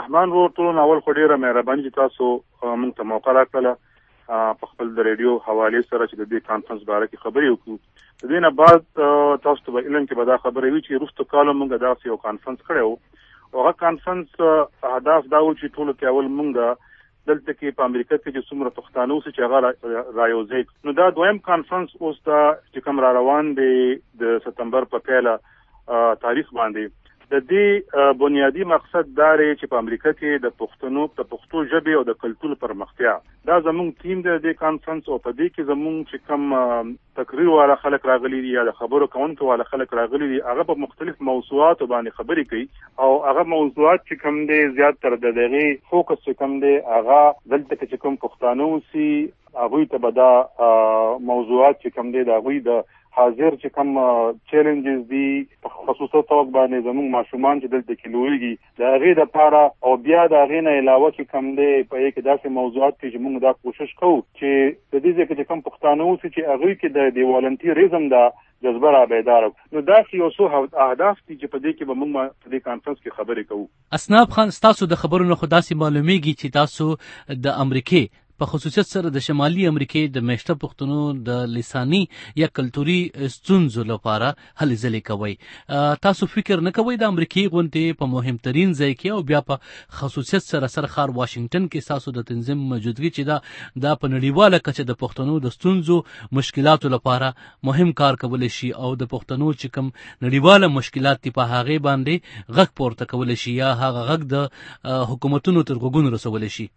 رحمان ورور ټول اول خو ډیره مهرباني چې تاسو موږ ته موقع راکړه په خپل د ریډیو حواله سره چې د دې کانفرنس باره کې خبرې وکړو. د دې نه بعد تاسو ته علم کې به دا خبرې وي چې وروسته کال موږ دا یو کانفرنس کړو او هغه کانفرنس اهداف دا و چې ټول کې اول موږ دلته کې په امریکا کې چې څومره پښتانه اوس چې هغه رايوځي. نو دا دویم کانفرنس اوس دا چې کوم را روان دی د سپتمبر په پیله تاریخ باندې د دې بنیادی مقصد دا دی چې په امریکا کې د پښتو ژبې او د کلتور پرمختیا دا زموږ ټیم دی د کانفرنس او په دې کې زموږ چې کوم تقریر والا خلک راغلي دي یا د خبرو کوونکو والا خلک راغلي دي هغه په مختلف موضوعات باندې خبرې کوي او هغه موضوعات چې کوم دي زیات تر د دغه فوکس چې کوم دي هغه دلته چې کوم پښتانه وسی هغه ته به دا موضوعات چې کوم دي دا غوي د حاضر چې کوم چیلنجز دي په خصوصا توګه باندې زموږ ماشومان چې دلته کې لویږي د هغې دپاره او بیا د هغې نه علاوه چې کوم دی په یې کې داسې موضوعات کې چې موږ دا کوشش کوو چې د دې ځای کې چې کوم پښتانه اوسي چې هغوی کې د والنټیریزم دا جذبه را بیداره نو داسې یو څو اهداف دي چې په دې کې به موږ په دې کانفرنس کې خبرې کوو. اسناب خان ستاسو د خبرو نه خو داسې معلومیږي چې تاسو د امریکې په خصوصیت سره د شمالي امریکې د میشته پښتنو د لساني یا کلتوري ستونزو لپاره هلې ځلې کوي. تاسو فکر نه کوئ د امریکې غونډې په مهمترین ځای کې او بیا په خصوصیت سره ښار واشنگټن کې تاسو د تنظیم موجودګي چې دا په نړیواله کچه د پښتنو د ستونزو مشکلاتو لپاره مهم کار کولی شي او د پښتنو چې کوم نړیواله مشکلات دي په هغې باندې غږ پورته کولی شي یا هغه غږ د حکومتونو تر غوږونو رسولی شي؟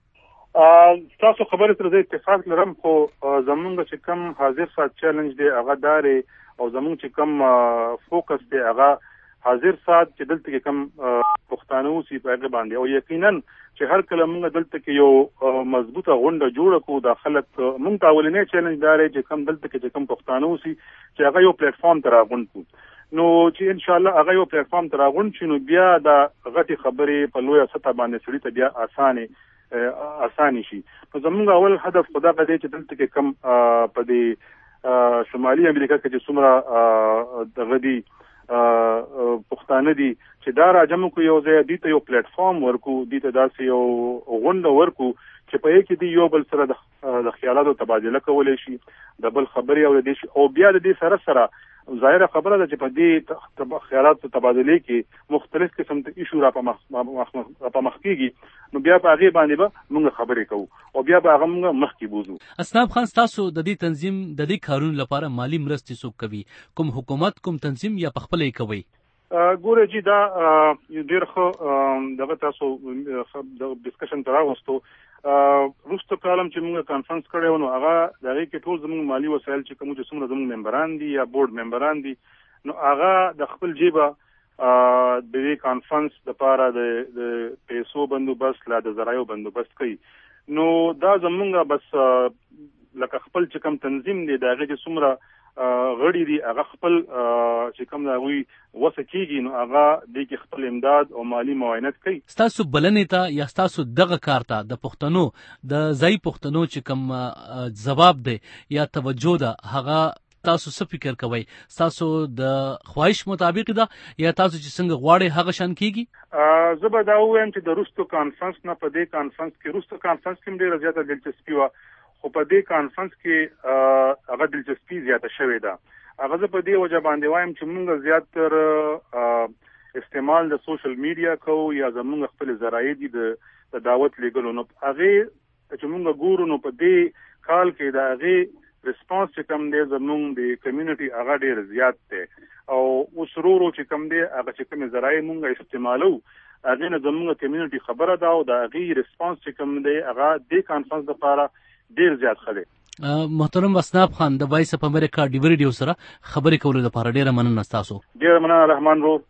تاسو خبرې سره زه اتفاق لرم خو زمونږ چې کوم حاضر سات چیلنج دی هغه داري او زمونږ چې کوم فوکس دی هغه حاضر سات چې دلته کې کوم پښتانه اوسي په هغه باندې او یقینا چې هر کله موږ دلته کې یو مضبوطه غونډه جوړه کړو د خلک موږ ته اولنې چیلنج داري چې کوم دلته کې چې کوم پښتانه اوسي چې هغه یو پلیټ فارم ته راغونډ کړو نو چې ان شاء الله هغه یو پلیټ فارم ته راغونډ شي نو بیا د غټي خبرې په لویه سطح باندې سړي ته بیا اساني شي. نو زموږ اول هدف خدا غدي چې دلته کې کم په دې شمالي امریکا کې چې څومره د غدي پښتانه دي چې دا راجمو کو یو ځای دي ته یو پلیټ فارم ورکو دي ته داسې یو غونډه ورکو چې په یوه کې دی یو بل سره د خیالاتو تبادله کولی شي د بل خبرې او د دې او بیا د دې سره ظاهره خبره ده چې په دې خیالاتو تبادله کې مختلف قسم ته ایشو را په مخ کېږي نو بیا په هغې باندې به موږ خبرې کوو او بیا به هغه موږ مخکې بوځو. اسناب خان تاسو د دې تنظیم د دې کارونو لپاره مالي مرستې څوک کوي؟ کوم حکومت کوم تنظیم یا پخپله یې کوئ؟ ګوره جی دا ډېر ښه دغه تاسو د ډسکشن ته راوستو وروسته کالم چې موږ کانفرنس کړی نو هغه د هغې کې ټول زموږ مالي وسایل چې کوم چې څومره زموږ ممبران دي یا بورډ ممبران دي نو هغه د خپل جیبه د دې کانفرنس دپاره د پیسو بندوبست لا د ذرایعو بندوبست کوي. نو دا زموږ بس لکه خپل چې کوم تنظیم دی د هغې چې څومره غړي دي هغه خپل چې کوم د هغوی وسه کېږي نو هغه دې کې خپل امداد او مالي معاونت کوي. ستاسو بلنې ته یا ستاسو دغه کار ته د پښتنو د ځایي پښتنو چې کوم ځواب دی یا توجه ده هغه تاسو څه فکر کوئ؟ تاسو د خواهش مطابق ده یا تاسو چې څنګه غواړئ هغه شان کېږي؟ زه به دا ووایم چې د وروستو کانفرنس نه په دې کانفرنس کې وروستو کانفرنس کې هم ډېره زیاته دلچسپي وه خو په دې کانفرنس کې هغه دلچسپي زیاته شوې ده. هغه زه په دې وجه باندې وایم چې موږ زیات تر استعمال د سوشل میډیا کوو یا زموږ خپل ذرایع دي د دعوت لیږلو نو هغې چې موږ ګورو نو په دې کال کې د هغې ریسپانس چې کوم دی زموږ د کمیونټي هغه ډېر زیات دی او اوس ورو چې کوم دی هغه چې کومې ذرایع موږ استعمالو هغې نه زموږ کمیونټي خبره ده او د هغې ریسپانس چې کوم دی هغه دې کانفرنس دپاره ډېر زیات ښه دی. محترم اسناب خان د وایس اف امریکا ډیو سره خبرې کولو لپاره ډېره مننه ستاسو. ډېره مننه رحمان رو.